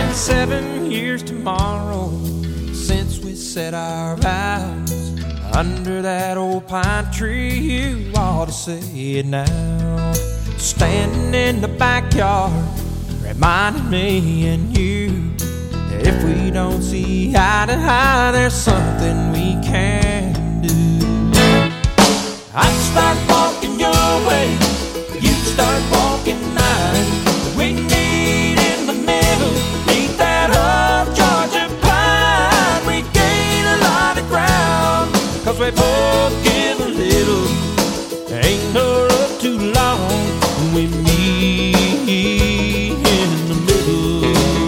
7 years tomorrow since we said our vows under that old pine tree. You ought to say it now. Standing in the backyard, reminding me and you, if we don't see eye to eye, there's something we can do. I'd start walking your way, you'd start walking mine. We meet in the middle, meet that old Georgia pine. We gain a lot of ground, 'cause we both give a little. Ain't no road too long when we meet in the middle.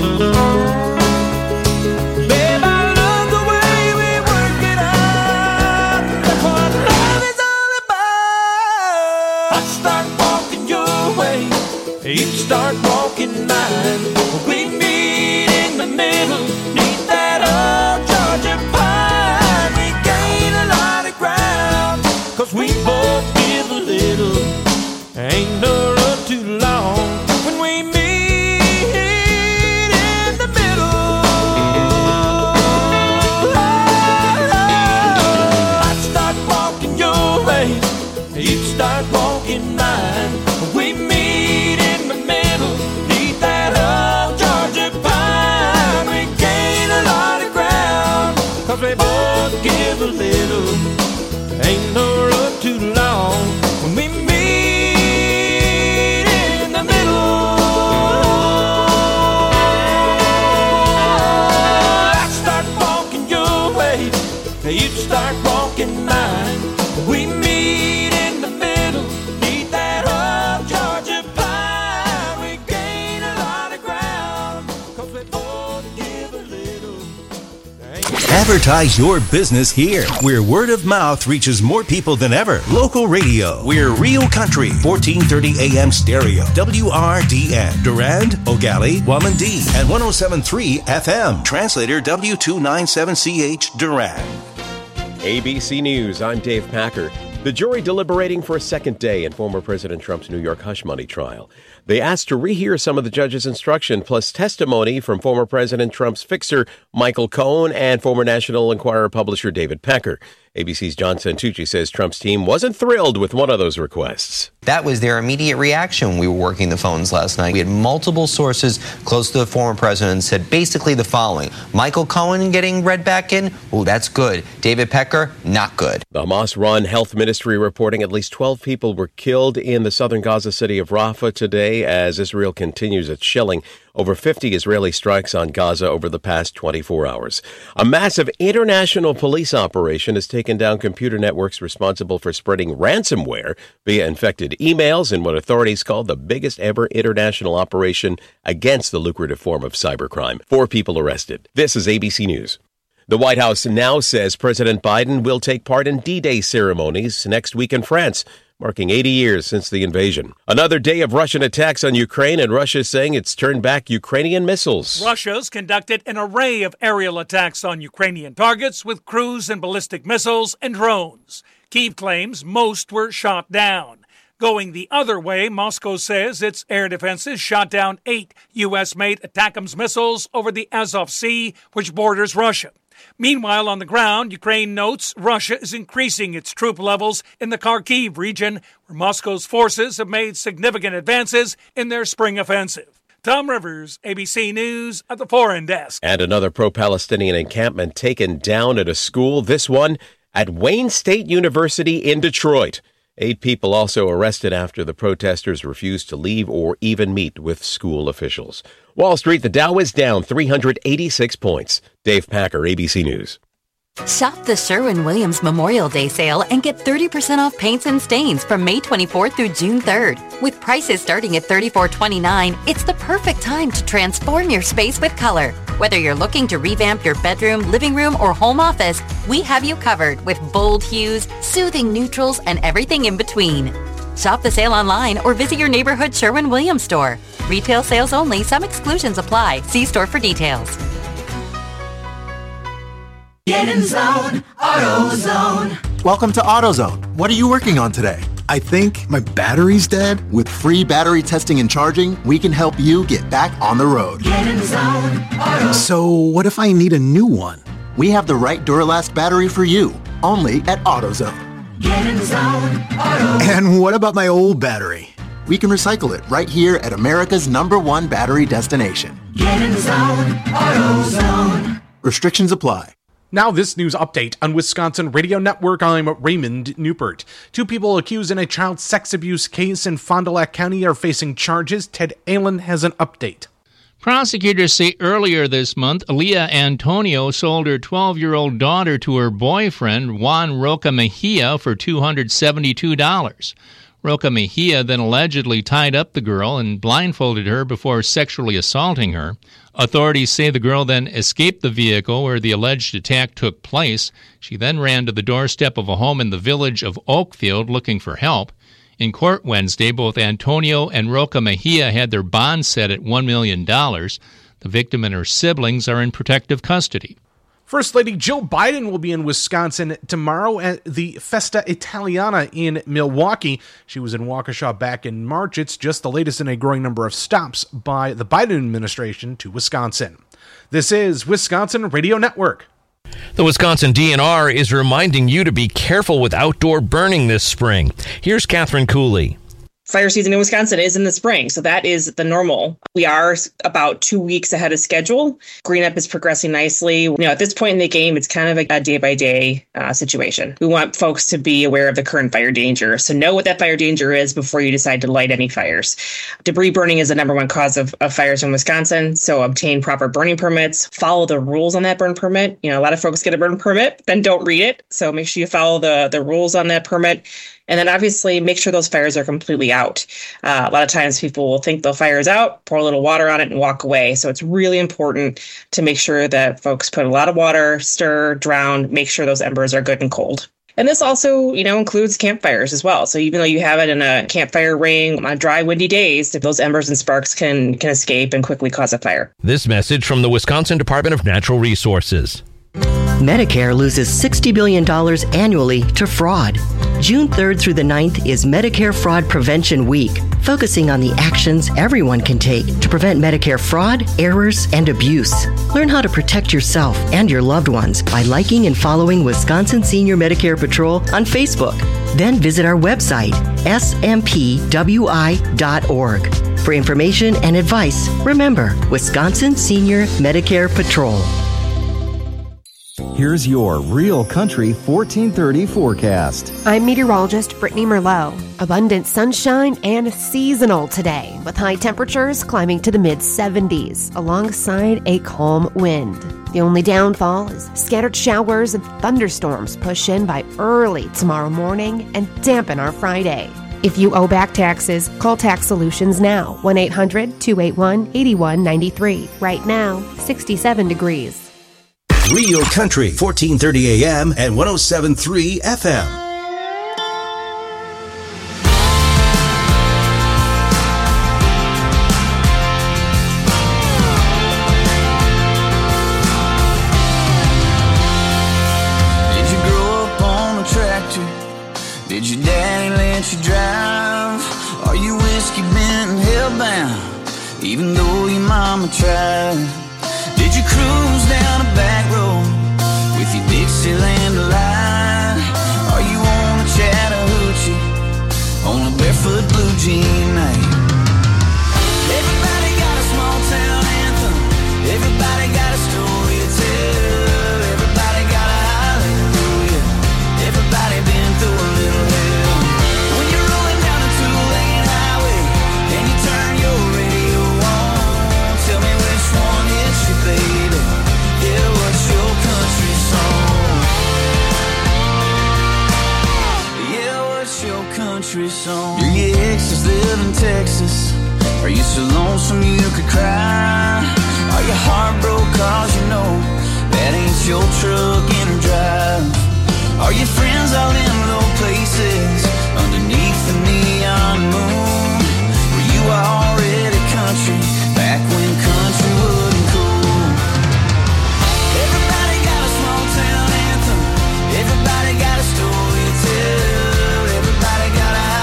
Babe, I love the way we work it out. That's what love is all about. I start walking your way, you start walking mine. We meet in the middle, neath that old Georgia pine. We gain a lot of ground, 'cause we both give a little. Ain't no road too long when we meet in the middle. I start walking your way, you start walking mine. We meet in the middle, neath that old Georgia pine. We gain a lot of ground, 'cause we both give a little. Ain't no road too long when we meet in the middle. I start walking your way, you start walking mine. We meet in the middle, neath that old Georgia pine. We gain a lot of ground, 'cause we both give a little. Advertise your business here, where word of mouth reaches more people than ever. Local radio. We're Real Country, 1430 AM stereo. WRDN. Durand, Ogali, Wamandee, and 107.3 FM. Translator W297CH Durand. ABC News, I'm Dave Packer. The jury deliberating for a second day in former President Trump's New York hush money trial. They asked to rehear some of the judge's instruction, plus testimony from former President Trump's fixer, Michael Cohen, and former National Enquirer publisher David Pecker. ABC's John Santucci says Trump's team wasn't thrilled with one of those requests. That was their immediate reaction. We were working the phones last night. We had multiple sources close to the former president said basically the following. Michael Cohen getting read back in? Oh, that's good. David Pecker? Not good. The Hamas-run health ministry reporting at least 12 people were killed in the southern Gaza city of Rafah today as Israel continues its shelling. Over 50 Israeli strikes on Gaza over the past 24 hours. A massive international police operation has taken down computer networks responsible for spreading ransomware via infected emails in what authorities call the biggest ever international operation against the lucrative form of cybercrime. 4 people arrested. This is ABC News. The White House now says President Biden will take part in D-Day ceremonies next week in France, marking 80 years since the invasion. Another day of Russian attacks on Ukraine, and Russia is saying it's turned back Ukrainian missiles. Russia's conducted an array of aerial attacks on Ukrainian targets with cruise and ballistic missiles and drones. Kyiv claims most were shot down. Going the other way, Moscow says its air defenses shot down 8 U.S.-made ATACMS missiles over the Azov Sea, which borders Russia. Meanwhile, on the ground, Ukraine notes Russia is increasing its troop levels in the Kharkiv region, where Moscow's forces have made significant advances in their spring offensive. Tom Rivers, ABC News at the Foreign Desk. And another pro-Palestinian encampment taken down at a school, this one at Wayne State University in Detroit. 8 people also arrested after the protesters refused to leave or even meet with school officials. Wall Street, the Dow is down 386 points. Dave Packer, ABC News. Shop the Sherwin-Williams Memorial Day sale and get 30% off paints and stains from May 24th through June 3rd. With prices starting at $34.29, it's the perfect time to transform your space with color. Whether you're looking to revamp your bedroom, living room, or home office, we have you covered with bold hues, soothing neutrals, and everything in between. Shop the sale online or visit your neighborhood Sherwin-Williams store. Retail sales only. Some exclusions apply. See store for details. Get in zone, AutoZone. Welcome to AutoZone. What are you working on today? I think my battery's dead. With free battery testing and charging, we can help you get back on the road. Get in the zone. Auto. So what if I need a new one? We have the right Duralast battery for you, only at AutoZone. Get in the zone. Auto. And what about my old battery? We can recycle it right here at America's #1 battery destination. Get in the zone. AutoZone. Restrictions apply. Now this news update on Wisconsin Radio Network. I'm Raymond Newpert. 2 people accused in a child sex abuse case in Fond du Lac County are facing charges. Ted Allen has an update. Prosecutors say earlier this month, Leah Antonio sold her 12-year-old daughter to her boyfriend, Juan Roca Mejia, for $272. Roca Mejia then allegedly tied up the girl and blindfolded her before sexually assaulting her. Authorities say the girl then escaped the vehicle where the alleged attack took place. She then ran to the doorstep of a home in the village of Oakfield looking for help. In court Wednesday, both Antonio and Roca Mejia had their bond set at $1 million. The victim and her siblings are in protective custody. First Lady Jill Biden will be in Wisconsin tomorrow at the Festa Italiana in Milwaukee. She was in Waukesha back in March. It's just the latest in a growing number of stops by the Biden administration to Wisconsin. This is Wisconsin Radio Network. The Wisconsin DNR is reminding you to be careful with outdoor burning this spring. Here's Catherine Cooley. Fire season in Wisconsin is in the spring, so that is the normal. We are about 2 weeks ahead of schedule. Green up is progressing nicely. At this point in the game, it's kind of a day-by-day situation. We want folks to be aware of the current fire danger. So know what that fire danger is before you decide to light any fires. Debris burning is the #1 cause of fires in Wisconsin, so obtain proper burning permits. Follow the rules on that burn permit. A lot of folks get a burn permit, then don't read it. So make sure you follow the rules on that permit. And then obviously make sure those fires are completely out. A lot of times people will think the fire is out, pour a little water on it and walk away. So it's really important to make sure that folks put a lot of water, stir, drown, make sure those embers are good and cold. And this also, includes campfires as well. So even though you have it in a campfire ring on dry, windy days, those embers and sparks can escape and quickly cause a fire. This message from the Wisconsin Department of Natural Resources. Medicare loses $60 billion annually to fraud. June 3rd through the 9th is Medicare Fraud Prevention Week, focusing on the actions everyone can take to prevent Medicare fraud, errors, and abuse. Learn how to protect yourself and your loved ones by liking and following Wisconsin Senior Medicare Patrol on Facebook. Then visit our website, smpwi.org. For information and advice, remember Wisconsin Senior Medicare Patrol. Here's your Real Country 1430 forecast. I'm meteorologist Brittany Merlot. Abundant sunshine and seasonal today, with high temperatures climbing to the mid-70s alongside a calm wind. The only downfall is scattered showers and thunderstorms push in by early tomorrow morning and dampen our Friday. If you owe back taxes, call Tax Solutions now, 1-800-281-8193. Right now, 67 degrees. Real Country, 1430 AM and 107.3 FM. Did you grow up on a tractor? Did your daddy let you drive? Are you whiskey bent and hellbound, even though your mama tried? Did you cruise down a back road with your Dixieland delight? Are you on a Chattahoochee on a barefoot blue jean night? Everybody got a small town anthem. Everybody got a story to tell. Everybody got a hallelujah. Everybody been through a little hell. When you're rolling down a two-lane highway and you turn your radio on, tell me which one hits you, baby. Yeah, what's your country song? Yeah, what's your country song? Do your exes live in Texas? Are you so lonesome you could cry? Are you heartbroken cause you know that ain't your truck in her drive? Are your friends all in low places underneath the neon moon? Were you already country back when country wasn't cool? Everybody got a small town anthem. Everybody got a story to tell. Everybody got a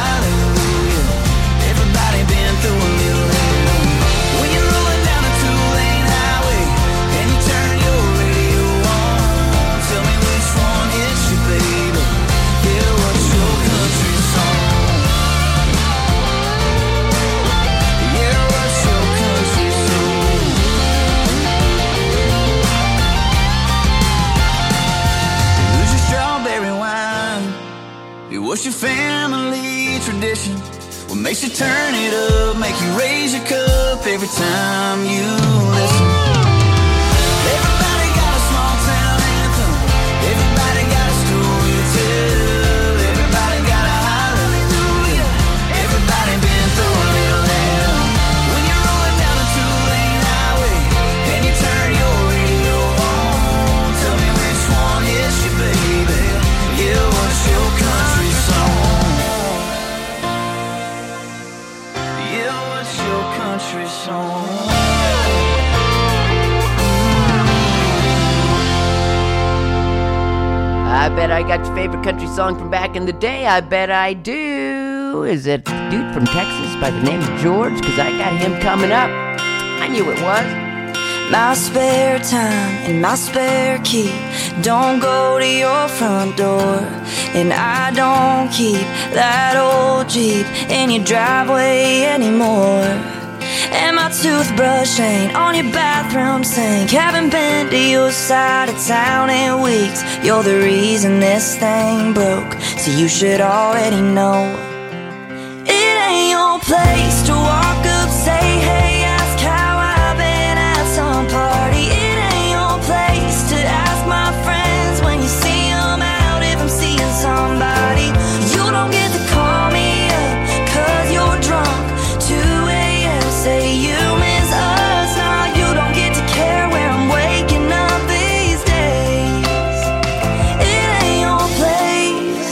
makes you turn it up, make you raise your cup every time you listen. Everybody got a small town anthem, everybody got a story to tell, everybody got a hallelujah, everybody been through a little hell. When you're rolling down a two-lane highway and you turn your radio on, tell me which one is your baby, yeah, what's your country song? Yeah, what's your country song? I bet I got your favorite country song from back in the day. I bet I do. Is it a dude from Texas by the name of George? Because I got him coming up. I knew it was. My spare time and my spare key don't go to your front door, and I don't keep that old Jeep in your driveway anymore. And my toothbrush ain't on your bathroom sink. Haven't been to your side of town in weeks. You're the reason this thing broke, so you should already know. It ain't your place to walk up, say hey, ask how I've been at some party. It ain't your place to ask my friends when you see them out if I'm seeing somebody. You don't get to call me up 'cause you're drunk. 2 a.m. say you miss us. Now you don't get to care where I'm waking up these days. It ain't your place.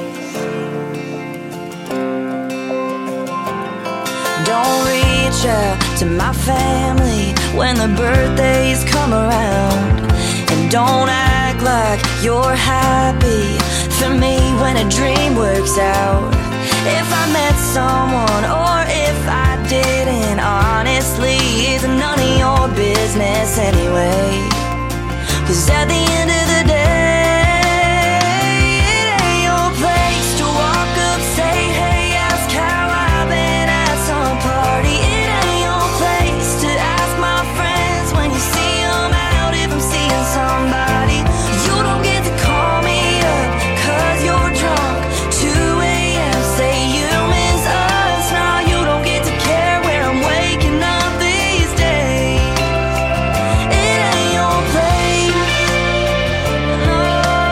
Don't reach out to my family when the birthdays come around, and don't act like you're happy for me when a dream works out. If I met someone or if I didn't, honestly, it's none of your business anyway. 'Cause at the end of the day, it ain't your place to walk up, say hey, ask how I've been at some party. It ain't your place to ask my friends when you see them out if I'm seeing somebody. You don't get to call me up 'cause you're drunk. 2 a.m. say you miss us. Now you don't get to care where I'm waking up these days. It ain't your place. No,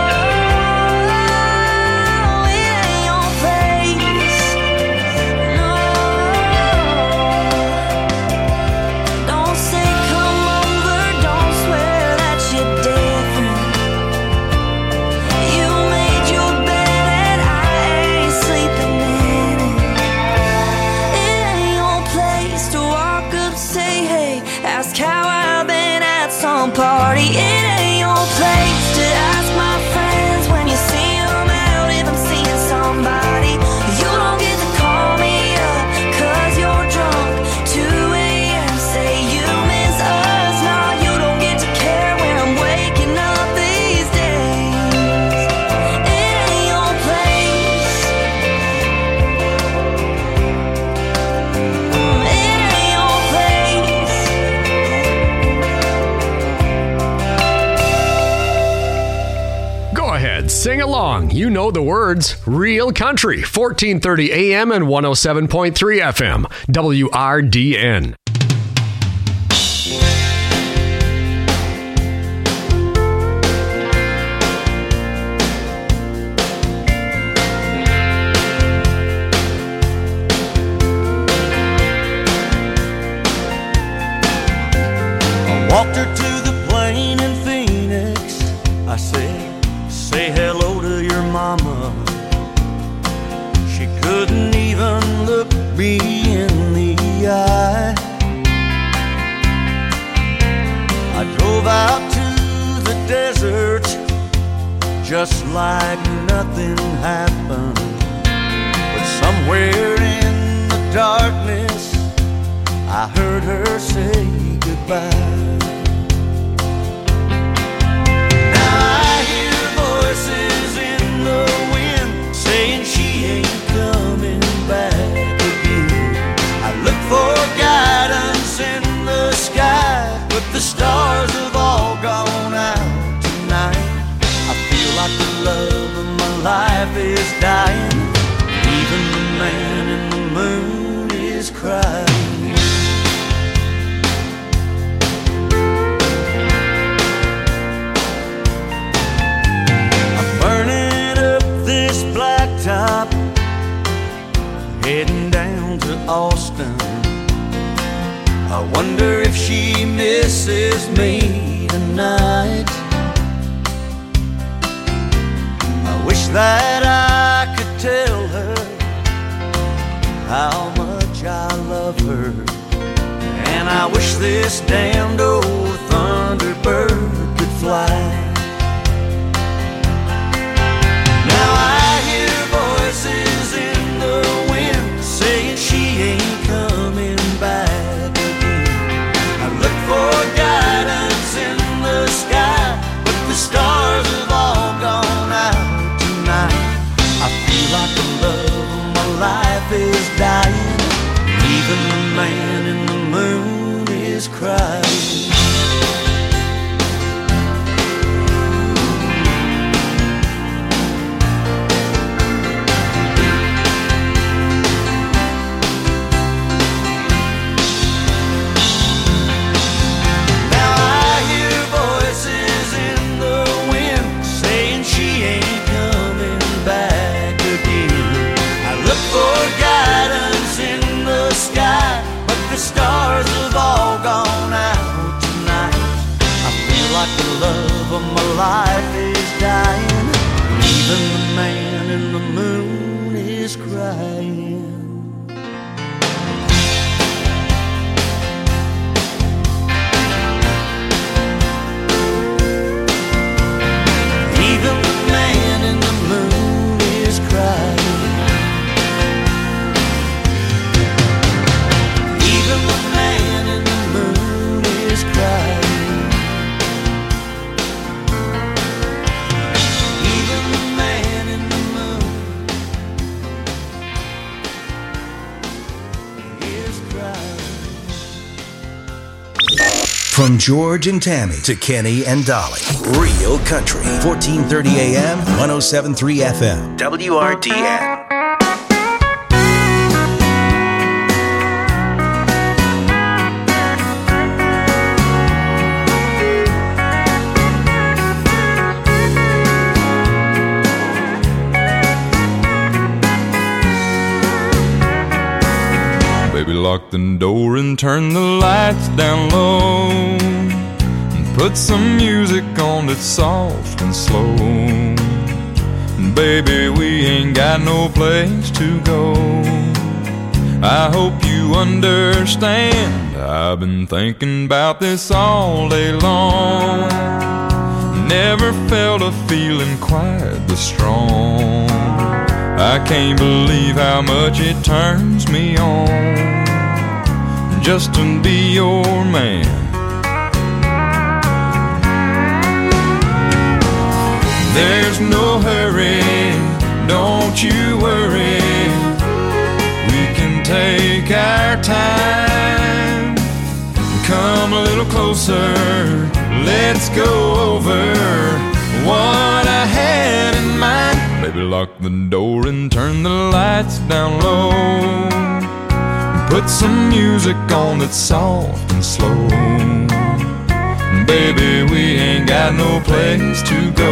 it ain't your place. No, don't say come over, don't swear that you're different. You made your bed and I ain't sleeping in it. It ain't your place to walk up, say hey, ask how I've been at some party. It ain't your place to ask my friends when you see them out if I'm seeing somebody. You don't get to call me up 'cause you're drunk. 2 a.m. say you miss us. Now you don't get to care where I'm waking up these days. It ain't your place. It ain't your place. Go ahead, sing along. You know the words. Real Country, 1430 AM and 107.3 FM, WRDN. Walked her to the plane in Phoenix. I said, say hello to your mama. She couldn't even look me in the eye. I drove out to the desert just like nothing happened. But somewhere in the darkness I heard her say goodbye. Now I hear voices in the wind saying she ain't coming back again. I look for guidance in the sky, but the stars have all gone out tonight. I feel like the love of my life is dying. Even the man in the moon Austin. I wonder if she misses me tonight. I wish that I could tell her how much I love her. And I wish this damned old Thunderbird could fly. Now I hear voices in the wind saying she ain't coming back again. I look for guidance in the sky, but the stars have all gone out tonight. I feel like the love of my life is dying. Even the man in the moon is crying. Stars have all gone out tonight. I feel like the love of my life is dying. Even the man in the moon is crying. Even the man in the moon is crying. Even the man in the moon is crying. Even the man in the moon is crying. From George and Tammy to Kenny and Dolly. Real Country. 1430 AM, 107.3 FM. WRDN. Lock the door and turn the lights down low, and put some music on that's soft and slow. And baby, we ain't got no place to go. I hope you understand, I've been thinking about this all day long. Never felt a feeling quite this strong. I can't believe how much it turns me on just to be your man. There's no hurry, don't you worry. We can take our time. Come a little closer, let's go over what I had in mind. Baby, lock the door and turn the lights down low. Put some music on that's soft and slow. Baby, we ain't got no place to go.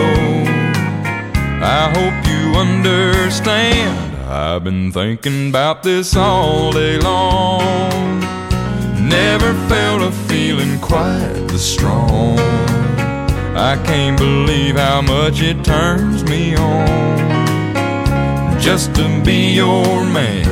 I hope you understand, I've been thinking about this all day long. Never felt a feeling quite this strong. I can't believe how much it turns me on just to be your man.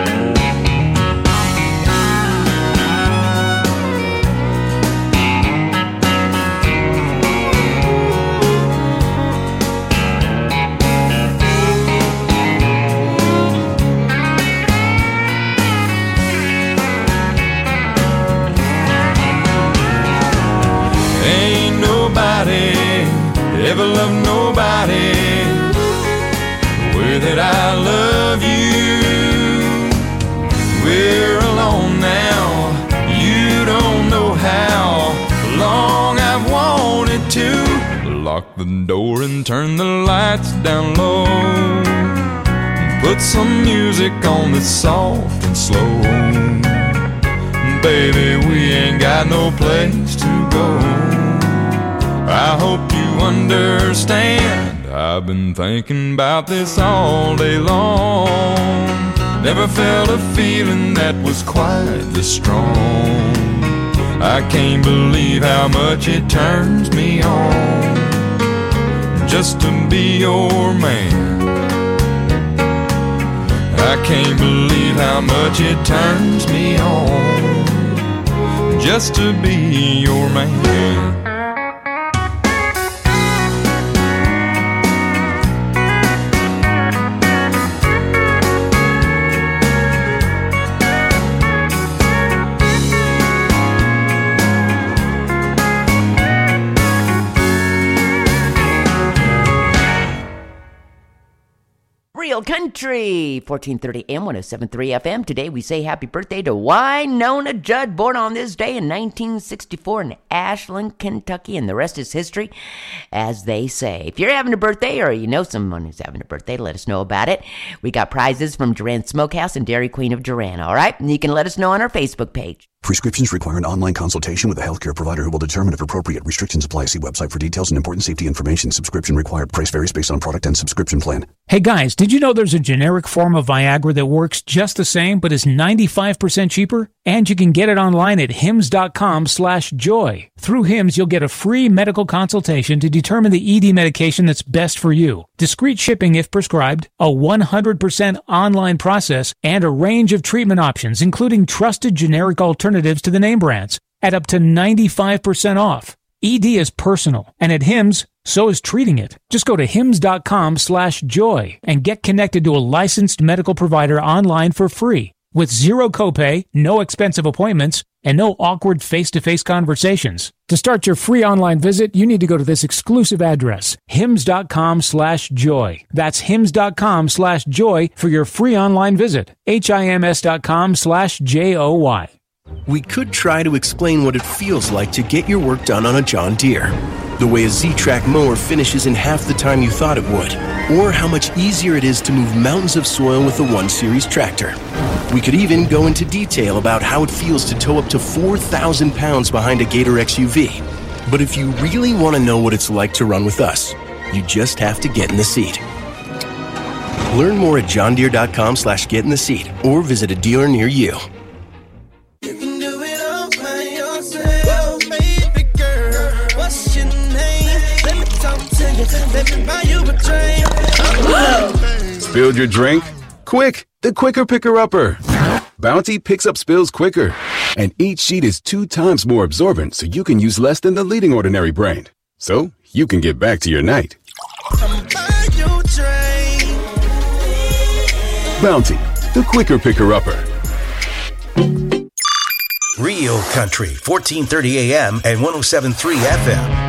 Ever love nobody the way that I love you. We're alone now, you don't know how long I've wanted to. Lock the door and turn the lights down low, and put some music on that's soft and slow. Baby, we ain't got no place to go. I hope you understand, I've been thinking about this all day long. Never felt a feeling that was quite this strong. I can't believe how much it turns me on just to be your man. I can't believe how much it turns me on just to be your man. Real Country, 1430 AM, 107.3 FM. Today we say happy birthday to Wynonna Judd, born on this day in 1964 in Ashland, Kentucky, and the rest is history, as they say. If you're having a birthday or you know someone who's having a birthday, let us know about it. We got prizes from Duran Smokehouse and Dairy Queen of Duran, all right? And you can let us know on our Facebook page. Prescriptions require an online consultation with a healthcare provider who will determine if appropriate. Restrictions apply. See website for details and important safety information. Subscription required. Price varies based on product and subscription plan. Hey guys, did you know there's a generic form of Viagra that works just the same but is 95% cheaper? And you can get it online at hims.com/joy. Through Hims, you'll get a free medical consultation to determine the ED medication that's best for you. Discreet shipping if prescribed, a 100% online process, and a range of treatment options, including trusted generic alternatives to the name brands, at up to 95% off. ED is personal, and at Hims, so is treating it. Just go to hims.com/joy and get connected to a licensed medical provider online for free, with zero copay, no expensive appointments, and no awkward face-to-face conversations. To start your free online visit, you need to go to this exclusive address, hims.com/joy. That's hims.com/joy for your free online visit, hims.com/joy. We could try to explain what it feels like to get your work done on a John Deere. The way a Z-Track mower finishes in half the time you thought it would. Or how much easier it is to move mountains of soil with the 1 Series tractor. We could even go into detail about how it feels to tow up to 4,000 pounds behind a Gator XUV. But if you really want to know what it's like to run with us, you just have to get in the seat. Learn more at johndeere.com/get in the seat or visit a dealer near you. Spilled your drink? Quick, the quicker picker-upper. Bounty picks up spills quicker, and each sheet is 2 times more absorbent, so you can use less than the leading ordinary brand. So you can get back to your night. Bounty, the quicker picker-upper. Real Country, 1430 AM and 107.3 FM.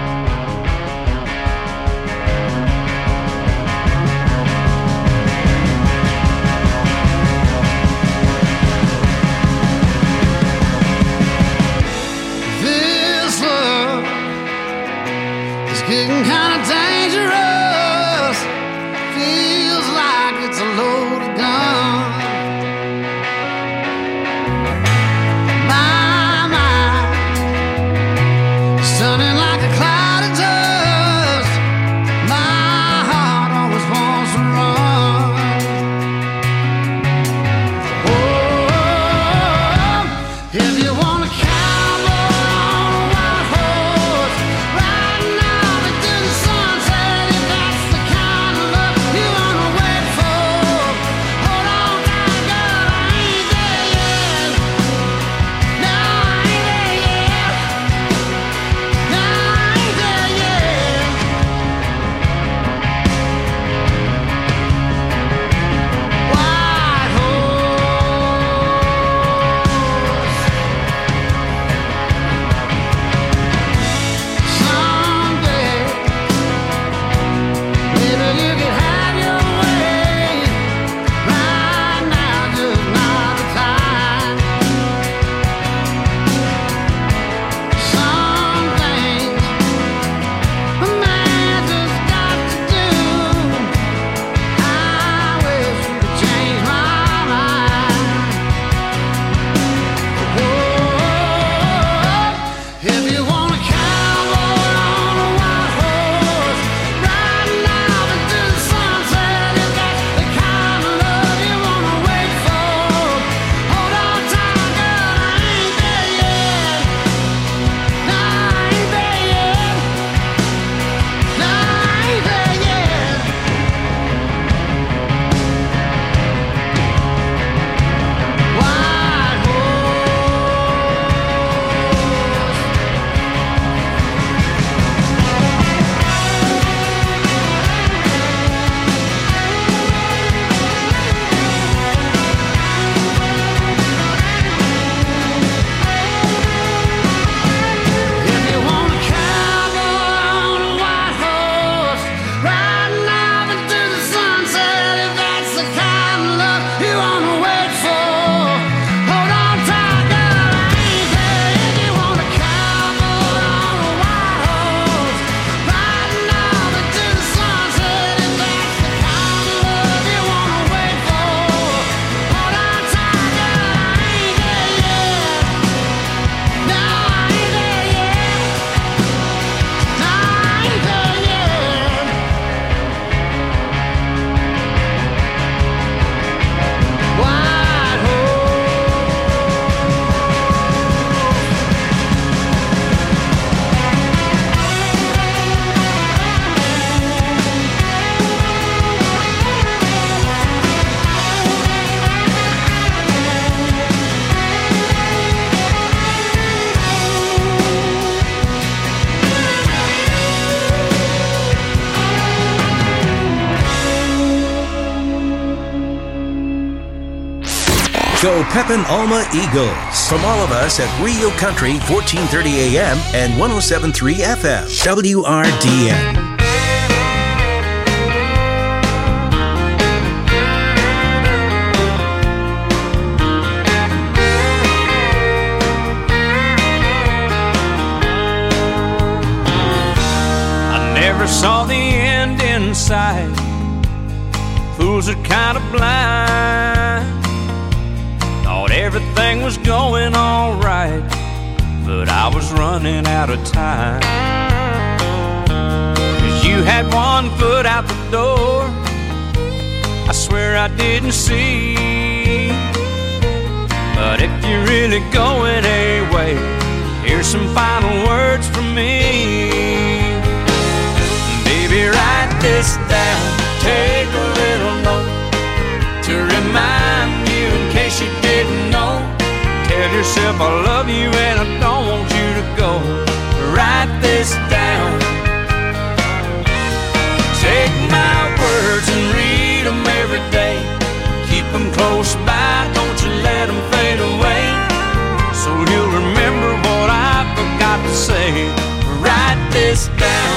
Getting kind of dangerous. Feels like it's a loaded gun. My mind is turning like a cloud of dust. My heart always wants to run. Oh, if you want to cowboy on a white horse, riding out into the sunset. Go Pepin Alma Eagles. From all of us at Rio Country, 1430 AM and 107.3 FM. WRDN. Never saw the end in sight. Fools are kind of blind. Thought everything was going all right, but I was running out of time. 'Cause you had one foot out the door, I swear I didn't see. But if you're really going away, here's some final words from me. Baby, write this down, take a little note to remind you in case you didn't know. Tell yourself I love you and I don't want you to go. Write this down. Take my words and read them every day. Keep them close by, don't you let them fade away. So you'll remember what I forgot to say. Write this down.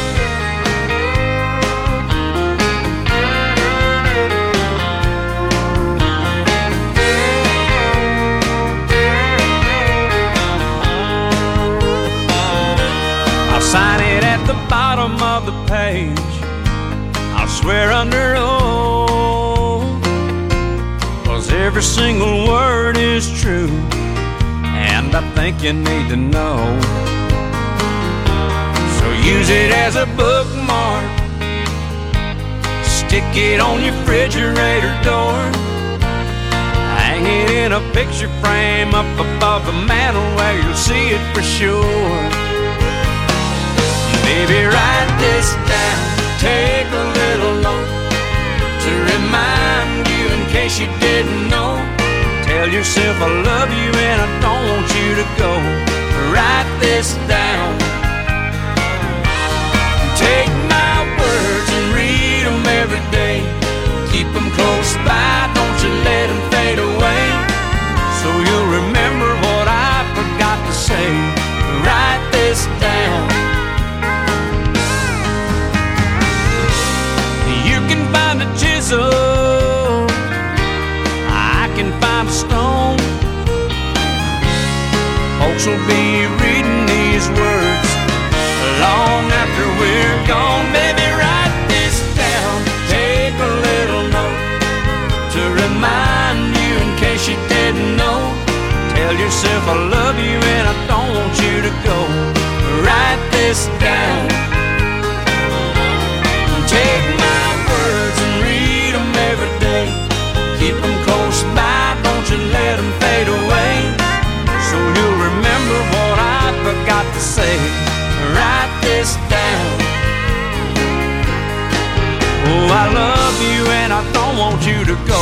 Sign it at the bottom of the page. I'll swear under oath, 'cause every single word is true, and I think you need to know. So use it as a bookmark, stick it on your refrigerator door, hang it in a picture frame up above the mantel where you'll see it for sure. Baby, write this down, take a little note to remind you in case you didn't know. Tell yourself I love you and I don't want you to go. Write this down. Take my words and read them every day. Keep them close by, don't you let them fade away. So you'll remember what I forgot to say. Write this down. Find a chisel, I can find a stone. Folks will be reading these words long after we're gone. Baby, write this down, take a little note to remind you in case you didn't know. Tell yourself I love you and I don't want you to go. Write this down. Take my words and read them every day. Keep them close by, don't you let them fade away. So you'll remember what I forgot to say. Write this down. Oh, I love you and I don't want you to go.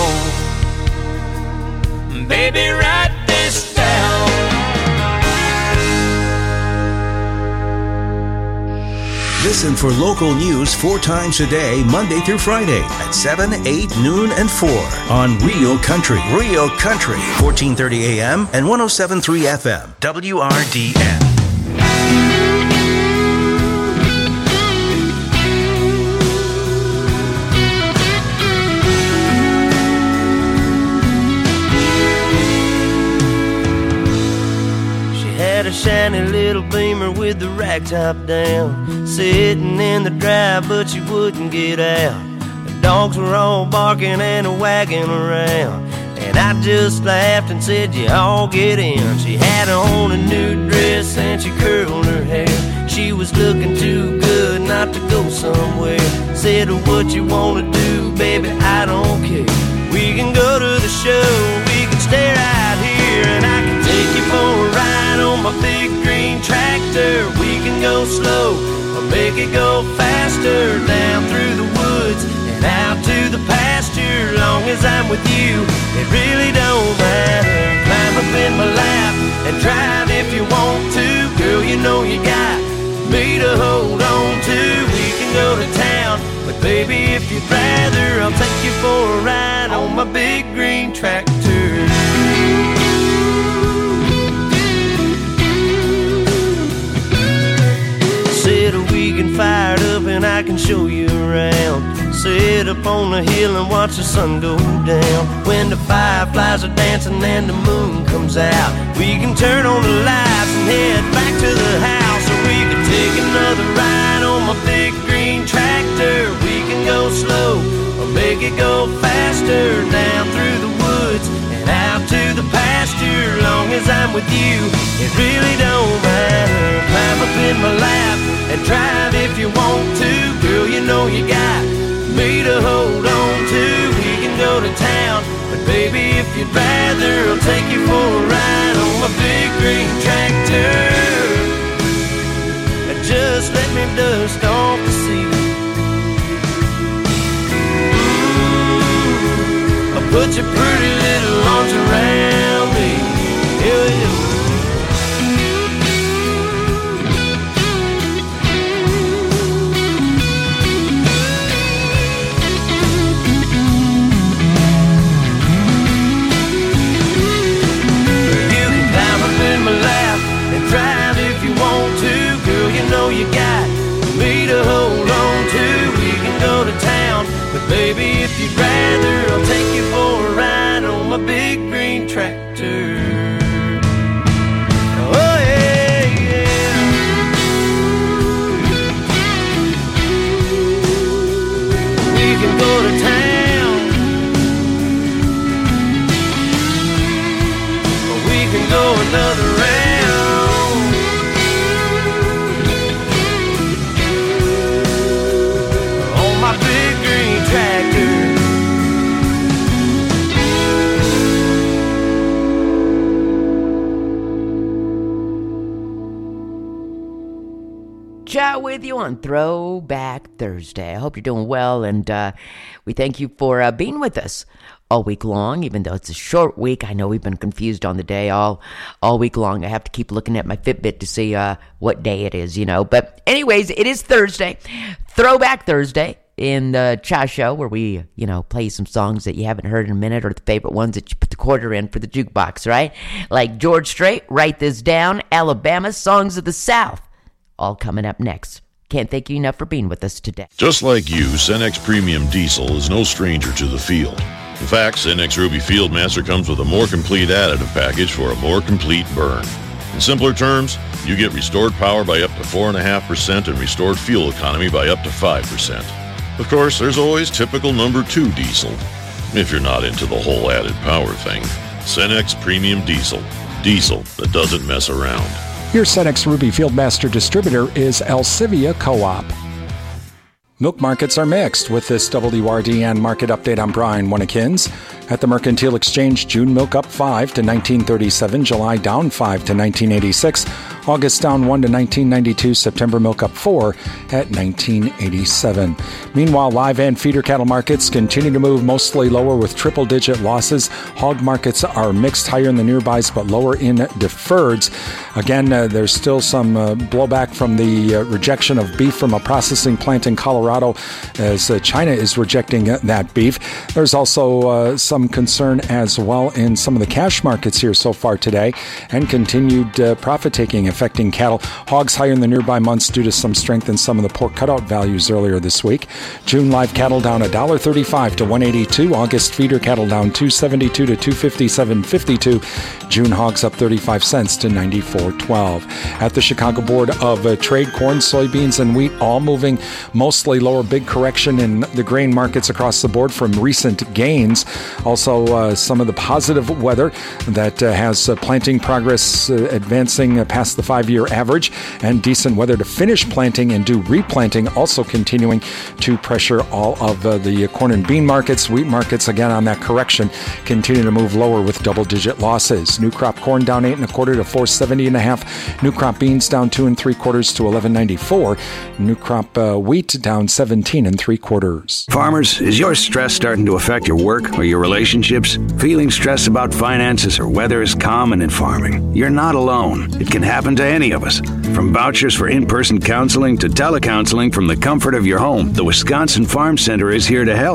Baby, write this down. Listen for local news 4 times a day, Monday through Friday at 7, 8, noon, and 4 on Rio Country. Rio Country, 1430 AM and 107.3 FM. WRDN. A shiny little Beamer with the rack top down, sitting in the drive but she wouldn't get out. The dogs were all barking and wagging around, and I just laughed and said, you all get in. She had on a new dress and she curled her hair. She was looking too good not to go somewhere. Said, what you wanna do, baby, I don't care. We can go to the show, we can stay right here, and I can take you for a ride on my big green tractor. We can go slow or make it go faster, down through the woods and out to the pasture. Long as I'm with you, it really don't matter. Climb up in my lap and drive if you want to. Girl, you know you got me to hold on to. We can go to town, but baby, if you'd rather, I'll take you for a ride on my big green tractor. can fire it up and I can show you around. Sit up on the hill and watch the sun go down. When the fireflies are dancing and the moon comes out, we can turn on the lights and head back to the house. Or we could take another ride on my big green tractor. We can go slow or make it go faster, down through the woods and out to the pasture. Long as I'm with you, it really don't matter. Climb up in my lap and drive if you want to. Girl, you know you got me to hold on to. We can go to town, but baby, if you'd rather, I'll take you for a ride on my big green tractor. Just let me dust off the seat. I'll put your pretty little arms around me. Yeah. You got me to hold on to. We can go to town, but baby, if you'd rather, I'll take you for a ride on my big green tractor. Oh yeah, yeah. We can go to town, or we can go another round. Chat with you on Throwback Thursday. I hope you're doing well, and we thank you for being with us all week long, even though it's a short week. I know we've been confused on the day all week long. I have to keep looking at my Fitbit to see what day it is, But anyways, it is Thursday, Throwback Thursday, in the Cha Show, where we, play some songs that you haven't heard in a minute, or the favorite ones that you put the quarter in for the jukebox, right? Like George Strait, Write This Down, Alabama, Songs of the South. All coming up next. Can't thank you enough for being with us today. Just like you, Cenex Premium Diesel is no stranger to the field. In fact, Cenex Ruby Fieldmaster comes with a more complete additive package for a more complete burn. In simpler terms, you get restored power by up to 4.5% and restored fuel economy by up to 5%. Of course, there's always typical number 2 diesel, if you're not into the whole added power thing. Cenex Premium Diesel. Diesel that doesn't mess around. Your Cenex Ruby Fieldmaster distributor is Alcivia Co-op. Milk markets are mixed. With this WRDN market update, I'm Brian Winnikins. At the Mercantile Exchange, June milk up 5 to 1937, July down 5 to 1986, August down 1 to 1992, September milk up 4 at 1987. Meanwhile, live and feeder cattle markets continue to move mostly lower with triple-digit losses. Hog markets are mixed, higher in the nearbys but lower in deferreds. Again, there's still some blowback from the rejection of beef from a processing plant in Colorado, as China is rejecting that beef. There's also some concern as well in some of the cash markets here so far today, and continued profit-taking affecting cattle. Hogs higher in the nearby months due to some strength in some of the pork cutout values earlier this week. June live cattle down $1.35 to $1.82. August feeder cattle down $2.72 to $2.57.52. June hogs up 35 cents to $94.12. At the Chicago Board of Trade, corn, soybeans, and wheat all moving mostly lower. Big correction in the grain markets across the board from recent gains. Also, some of the positive weather that has planting progress advancing past the 5-year average, and decent weather to finish planting and do replanting also continuing to pressure all of the corn and bean markets. Wheat markets, again on that correction, continue to move lower with double-digit losses. New crop corn down 8 1/4 to 4.70 New crop beans down 2 3/4 to 11.94. New crop wheat down 17 3/4. Farmers, is your stress starting to affect your work or your relationships? Feeling stressed about finances or weather is common in farming. You're not alone. It can happen to any of us. From vouchers for in-person counseling to telecounseling from the comfort of your home, the Wisconsin Farm Center is here to help.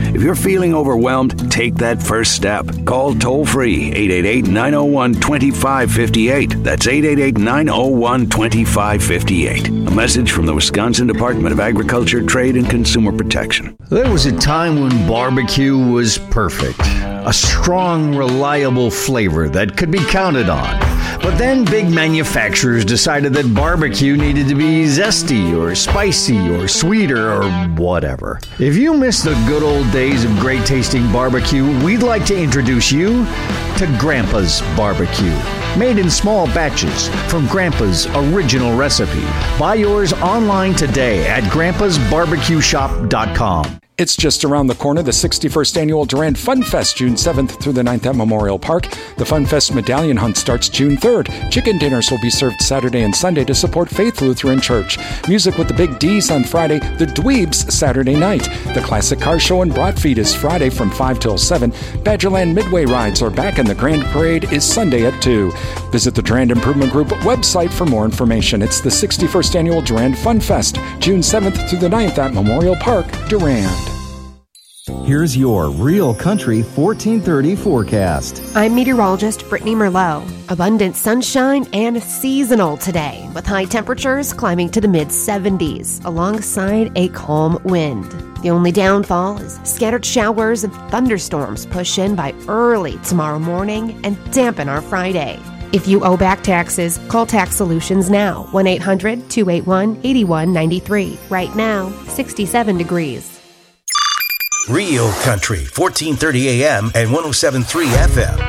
If you're feeling overwhelmed, take that first step. Call toll-free 888-901-2558. That's 888-901-2558. A message from the Wisconsin Department of Agriculture, Trade, and Consumer Protection. There was a time when barbecue was perfect. A strong, reliable flavor that could be counted on. But then big manufacturers decided that barbecue needed to be zesty or spicy or sweeter or whatever. If you miss the good old days of great tasting barbecue, we'd like to introduce you to Grandpa's Barbecue. Made in small batches from Grandpa's original recipe. Buy yours online today at grandpasbarbecueshop.com. It's just around the corner, the 61st Annual Durand Fun Fest, June 7th through the 9th at Memorial Park. The Fun Fest Medallion Hunt starts June 3rd. Chicken dinners will be served Saturday and Sunday to support Faith Lutheran Church. Music with the Big D's on Friday, the Dweebs Saturday night. The Classic Car Show and Broad Feed is Friday from 5 till 7. Badgerland Midway Rides are back and the Grand Parade is Sunday at 2. Visit the Durand Improvement Group website for more information. It's the 61st Annual Durand Fun Fest, June 7th through the 9th at Memorial Park, Durand. Here's your Real Country 1430 forecast. I'm meteorologist Brittany Merlot. Abundant sunshine and seasonal today, with high temperatures climbing to the mid-70s alongside a calm wind. The only downfall is scattered showers and thunderstorms push in by early tomorrow morning and dampen our Friday. If you owe back taxes, call Tax Solutions now, 1-800-281-8193. Right now, 67 degrees. Real Country, 1430 AM and 107.3 FM.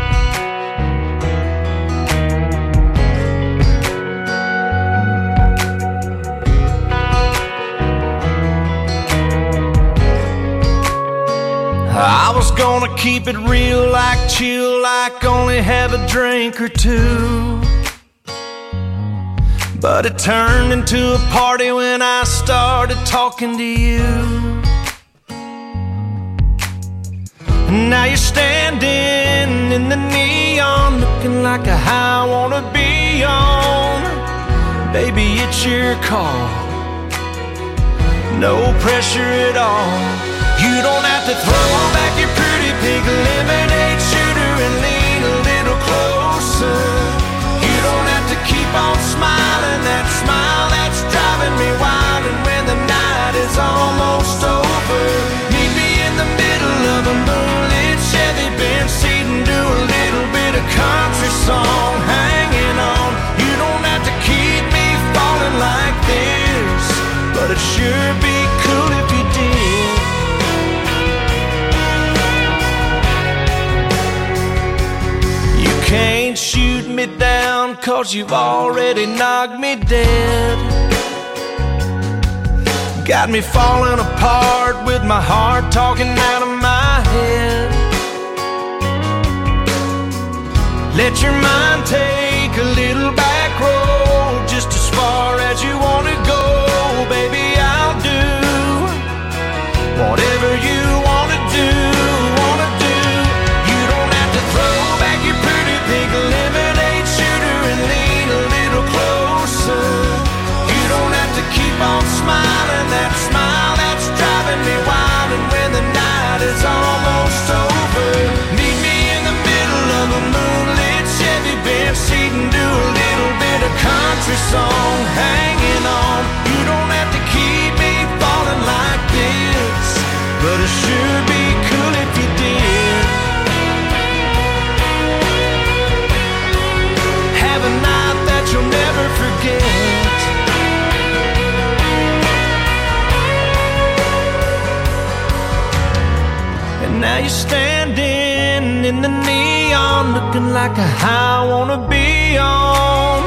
I was gonna keep it real, like chill, like only have a drink or two. But it turned into a party when I started talking to you. Now you're standing in the neon, looking like a high I wanna be on. Baby, it's your call, no pressure at all. You don't have to throw back your pretty pink lemonade shooter and lean a little closer. You don't have to keep on smiling, that smile that's driving me wild. And when the night is almost over, meet me in the middle of a moonlit Chevy Benz seat and do a little bit of country song, hanging on. You don't have to keep me falling like this, but it'd sure be cool if you did. You can't shoot me down 'cause you've already knocked me dead. Got me falling apart with my heart talking out of my head. Let your mind take a little back road, just as far as you want to go. Baby, I'll do whatever you want to do, You don't have to throw back your pretty pink lemonade shooter and lean a little closer. You don't have to keep on smiling, that smile that's driving me wild. And when the night is almost over, meet me in the middle of a moonlit Chevy Benz seat and do a little bit of country song, hanging on. You don't have to keep me falling like this, but it sure be cool if you did. Have a night that you'll never forget. And now you're standing in the neon, looking like a high I wanna be on.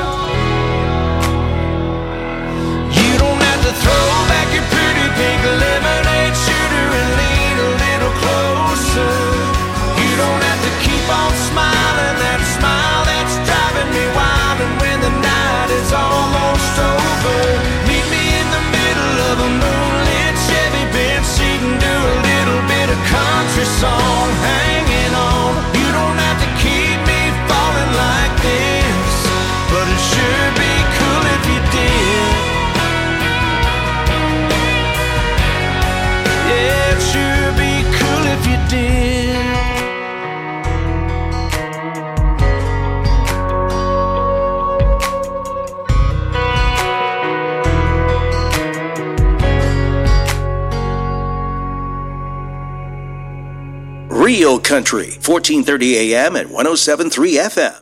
You don't have to throw back your pretty pink lemonade shooter and lean a little closer. You don't have to keep on smiling, that smile that's driving me wild. And when the night is almost over, meet me in the middle of a moonlit Chevy Benz seat and do a little bit of country song, hanging on. You don't have to keep me falling like this, but it sure Real Country, 1430 AM and 107.3 FM.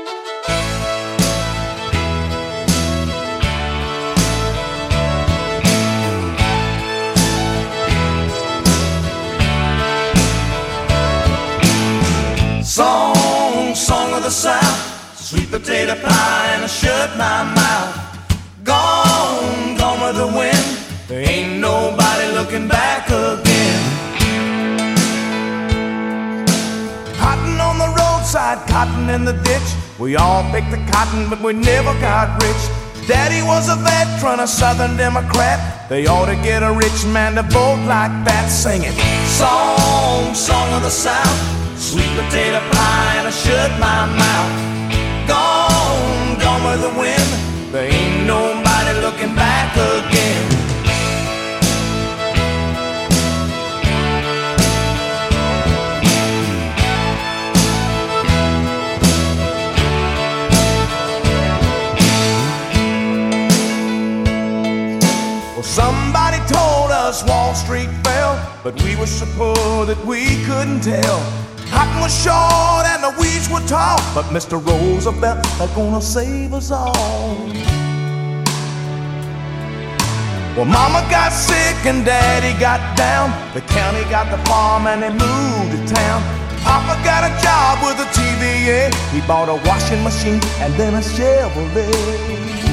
Song of the South, sweet potato pie and I shut my mouth. Gone with the wind, there ain't nobody looking back again. Cotton on the roadside, cotton in the ditch. We all picked the cotton, but we never got rich. Daddy was a veteran, a Southern Democrat. They ought to get a rich man to vote like that. Singing song of the South, sweet potato pie and I shut my mouth. Gone with the wind, there ain't nobody looking back again. Well, somebody told us Wall Street fell, but we were so poor that we couldn't tell. Cotton was short and the weeds were tall, but Mr. Roosevelt is gonna save us all. Well, Mama got sick and Daddy got down. The county got the farm and they moved to town. Papa got a job with a TVA. He bought a washing machine and then a Chevrolet.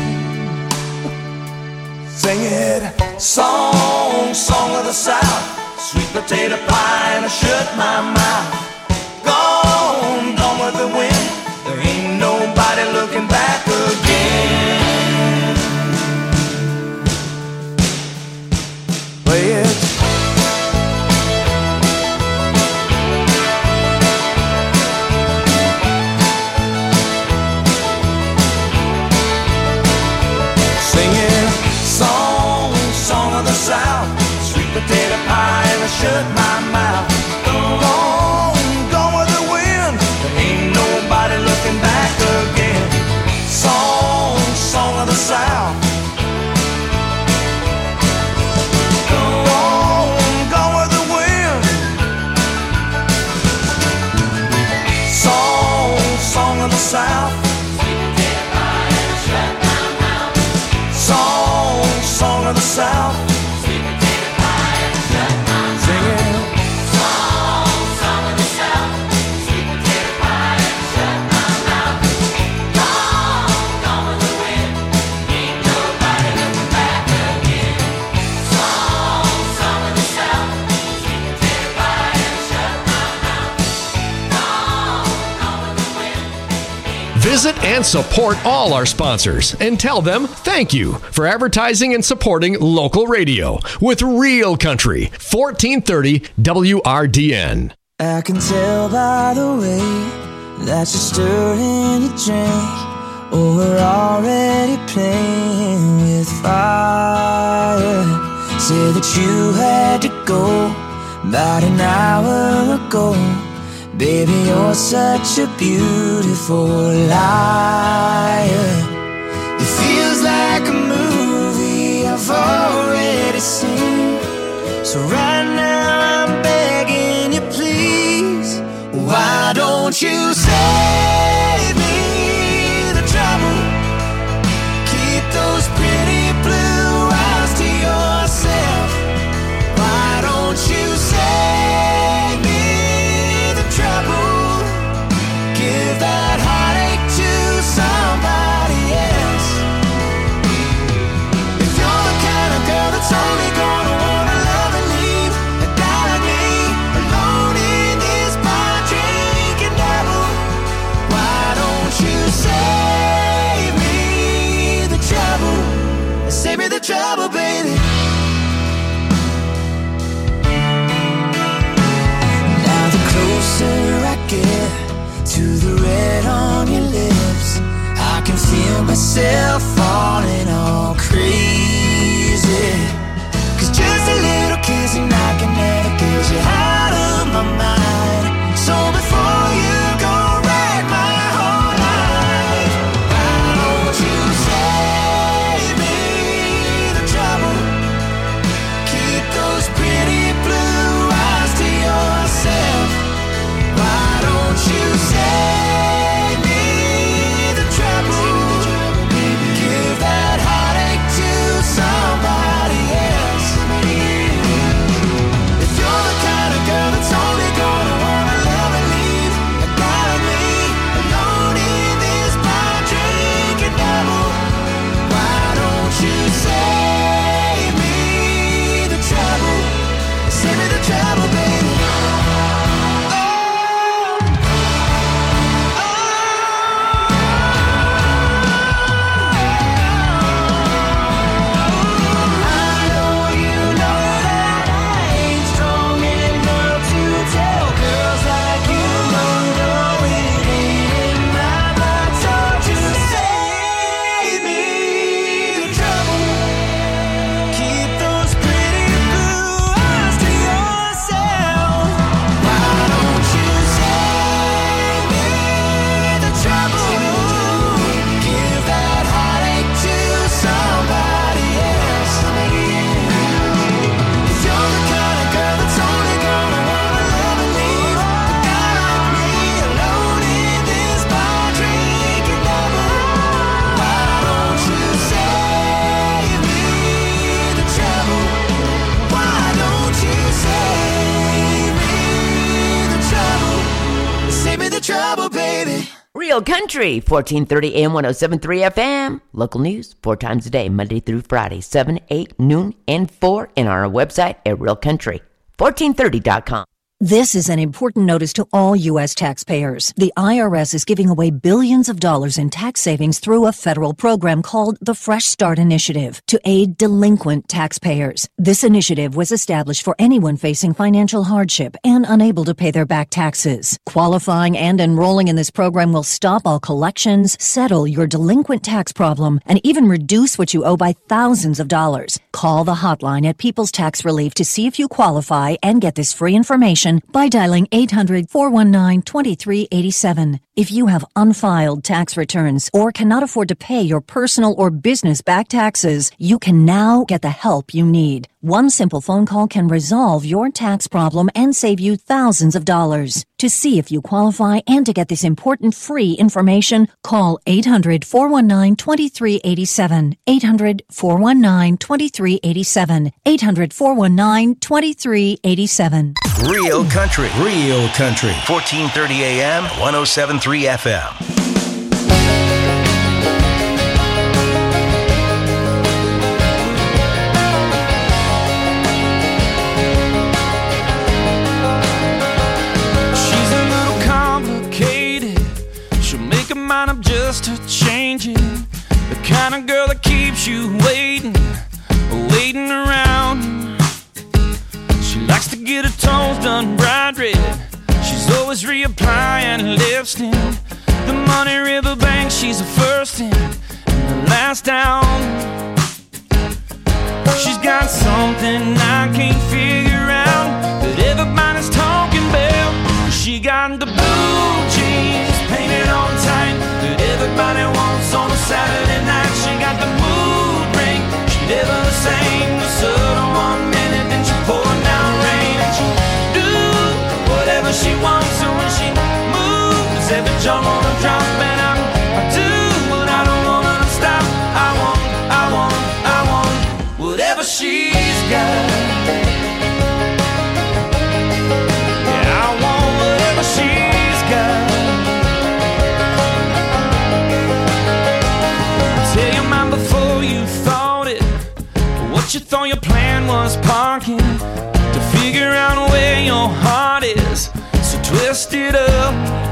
Sing it, song of the South, sweet potato pie and I shut my mouth. Gone with the wind, there ain't nobody looking back again. Play it. Singing song of the South, sweet potato pie and I shut my mouth. Gone with the wind, there ain't nobody looking back again. Song of the South. Gone with the wind. Song of the South. Song of the South. Visit and support all our sponsors and tell them thank you for advertising and supporting local radio with Real Country, 1430 WRDN. I can tell by the way that you're stirring your drink, or we're already playing with fire. Say that you had to go about an hour ago. Baby, you're such a beautiful liar. It feels like a movie I've already seen. So right now I'm begging you, please, why don't you save me the trouble? Keep those pretty blue eyes to yourself. Why don't you save me trouble? Give that heartache to somebody else. If you're the kind of girl that's only gonna wanna love and leave a guy like me alone in this bar drinking double, why don't you save me the trouble? Save me the trouble, baby. Closer I get to the red on your lips, I can feel myself falling all crazy. 'Cause just a little kissing I can never get you out of my mind. So before you go write my whole life, why don't you save me the trouble? Keep those pretty blue eyes to yourself. Real Country, 1430 AM 107.3 FM. Local news 4 times a day, Monday through Friday, 7, 8, noon, and 4. And on our website at realcountry1430.com. This is an important notice to all U.S. taxpayers. The IRS is giving away billions of dollars in tax savings through a federal program called the Fresh Start Initiative to aid delinquent taxpayers. This initiative was established for anyone facing financial hardship and unable to pay their back taxes. Qualifying and enrolling in this program will stop all collections, settle your delinquent tax problem, and even reduce what you owe by thousands of dollars. Call the hotline at People's Tax Relief to see if you qualify and get this free information by dialing 800-419-2387. If you have unfiled tax returns or cannot afford to pay your personal or business back taxes, you can now get the help you need. One simple phone call can resolve your tax problem and save you thousands of dollars. To see if you qualify and to get this important free information, call 800-419-2387. 800-419-2387. 800-419-2387. Real Country. Real Country. 1430 AM, 107.3 FM. She's a little complicated. She'll make a mind up just to change it. The kind of girl that keeps you waiting around. She likes to get her toes done bright red. She's always reapplying lipstick. The Money River Bank, she's the first in and the last down. She's got something I can't figure out that everybody's talking about. She got the blue jeans painted on tight that everybody wants on a Saturday night. She got the mood ring, she never the same. The sun on 1 minute, then she pouring down rain. And she do whatever she wants, so when she moves, every jaw wanna drop. And I do, but I don't want her to stop. I want whatever she's got. Yeah, I want whatever she's got. Tell your mind before you thought it, what you thought your plan was parking, to figure out where your heart is, so twist it up.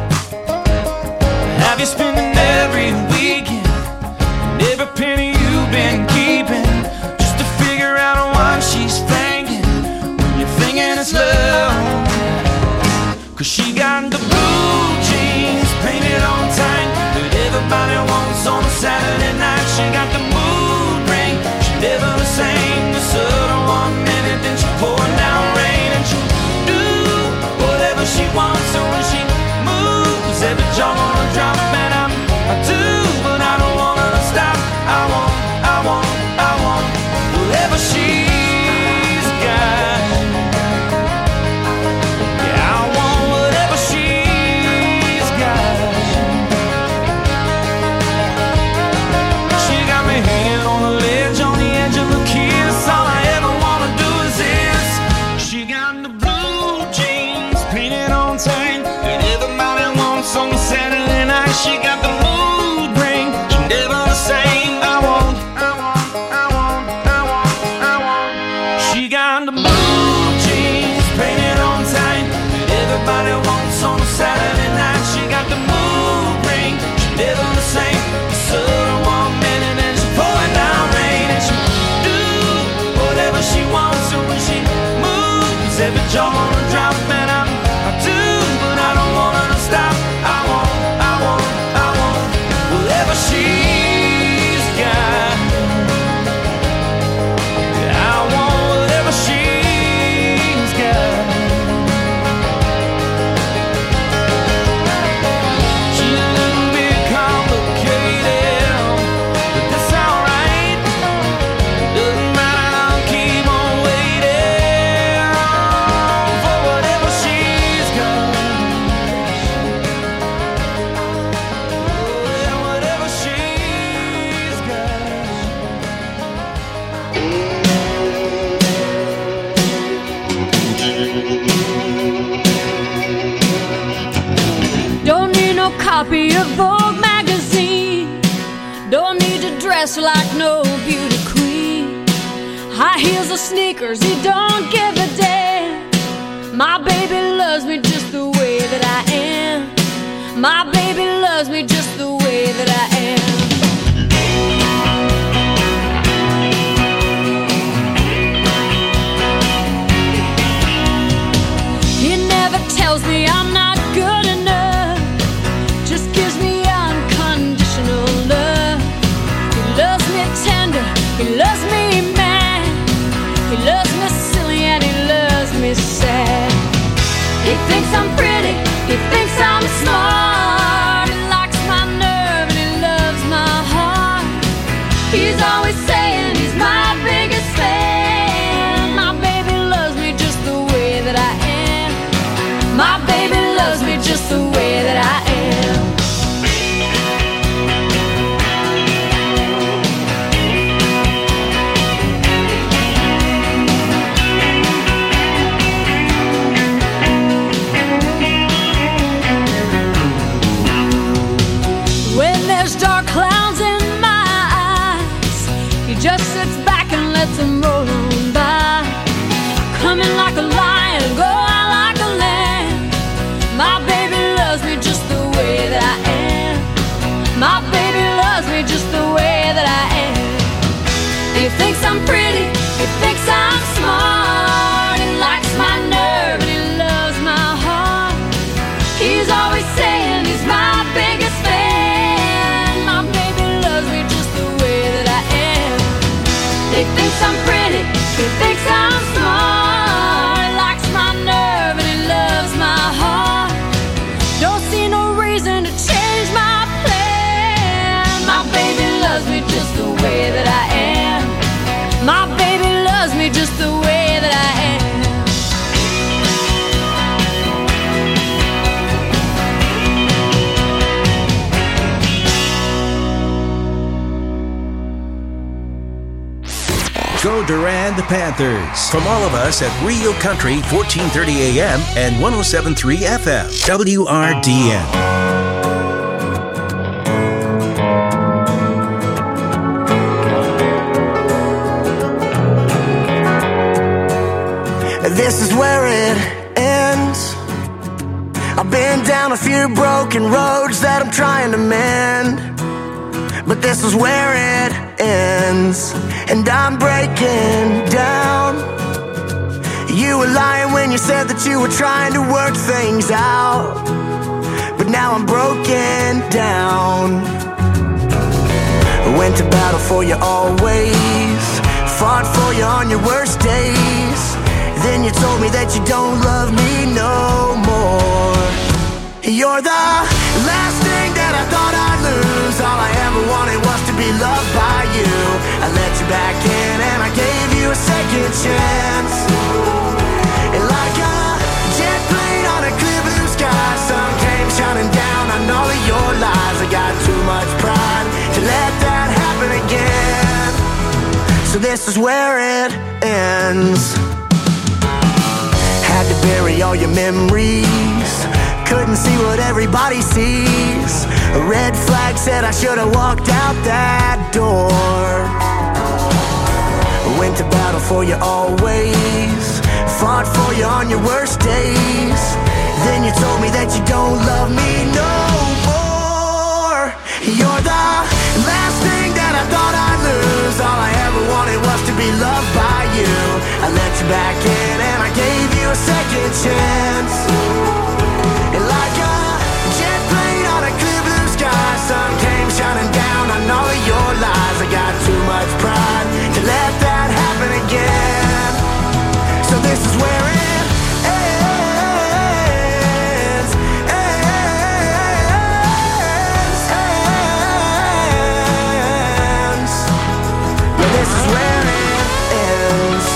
Have you spending every weekend and every penny you've been keeping, just to figure out what she's thinking when you're thinking it's love? Cause she got the blue jeans painted on tight that everybody wants on a Saturday night. She got the mood ring, she never the same. The sun on 1 minute, then she pouring down rain. And she'll do whatever she wants, so when she moves, every jaw wanna drop. And I do, but I don't want her to stop. I want whatever she's got. Yeah, I want whatever she's got. She got me hanging on the ledge, on the edge of a kiss. All I ever wanna do is this. She got the blue jeans painted on tight that everybody wants on Saturday night. She got the mood ring, she never the same. I want. She got the blue jeans painted on tight that everybody wants on a Saturday night. She got the mood ring, she never the same. The sun 1 minute and she pouring down rain. And she do whatever she wants, so when she moves, every jaw wanna drop. And I do, but I don't want her to stop. I want whatever she's got. I want whatever she's got. She's a little bit complicated, but that's alright. Doesn't matter, I'll keep on waiting for copy of Vogue magazine. Don't need to dress like no beauty queen. High heels or sneakers, he don't give a damn. My baby loves me just the way that I am. My baby loves me just the way that I am. He never tells me I'm not good enough, just gives me unconditional love. He loves me tender, he loves me mad, he loves me silly and he loves me sad. He thinks I'm pretty, he thinks I'm smart, he likes my nerve and he loves my heart. He's always saying he's my biggest fan. My baby loves me just the way that I am. My baby loves me just the way that I am. When there's dark clouds in my eyes, he just sits back and lets them roll on by. Coming like a lion, go out like a lamb. My baby loves me just the way that I am. My baby loves me just the way that I am. He thinks I'm pretty, he thinks I'm smart, he likes my nerve and he loves my heart. He's always saying he's my biggest fan. My baby loves me just the way that I am. He thinks I'm pretty, he thinks I'm smart, he likes my nerve and he loves my heart. Don't see no reason to change my plan. My baby loves me just the way that I am. My baby loves me just the way that I am. Go Durand Panthers. From all of us at Real Country, 1430 AM and 107.3 FM. WRDN. This is where it ends. I've been down a few broken roads that I'm trying to mend, but this is where it ends, and I'm breaking down. You were lying when you said that you were trying to work things out, but now I'm broken down. I went to battle for you always, fought for you on your worst days. Then you told me that you don't love me no more. You're the last thing that I thought I'd lose. All I ever wanted was to be loved by you. I let you back in and I gave you a second chance. And like a jet plane on a clear blue sky, sun came shining down on all of your lies. I got too much pride to let that happen again. So this is where it ends. Had to bury all your memories, couldn't see what everybody sees. A red flag said I should have walked out that door. Went to battle for you always, fought for you on your worst days. Then you told me that you don't love me no more. You're the last thing that I thought I'd lose. All I ever wanted was to be loved by you. I let you back in and I gave you a second chance. And like a jet plane on a clear blue sky, sun came shining down on all of your lies. I got too much pride to let that happen again. So this is where it ends, ends. Yeah, this is where it ends.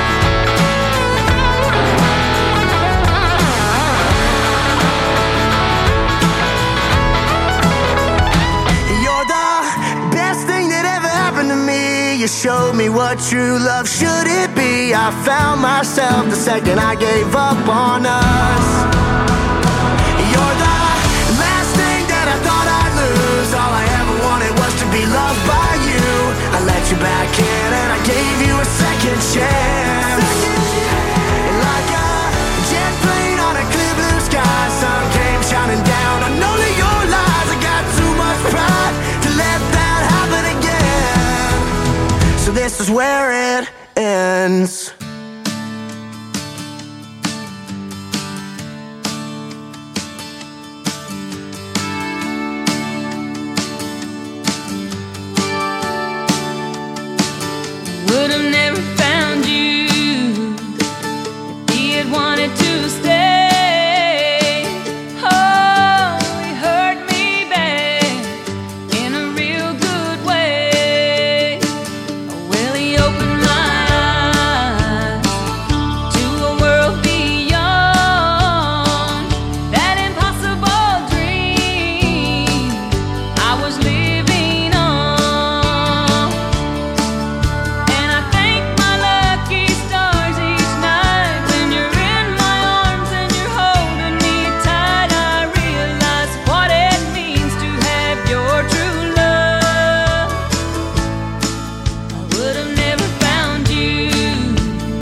You showed me what true love should it be. I found myself the second I gave up on us. You're the last thing that I back in and I gave you a second chance. Like a jet plane on a clear blue sky, sun came shining down. I know that your lies, I got too much pride to let that happen again. So this is where it ends.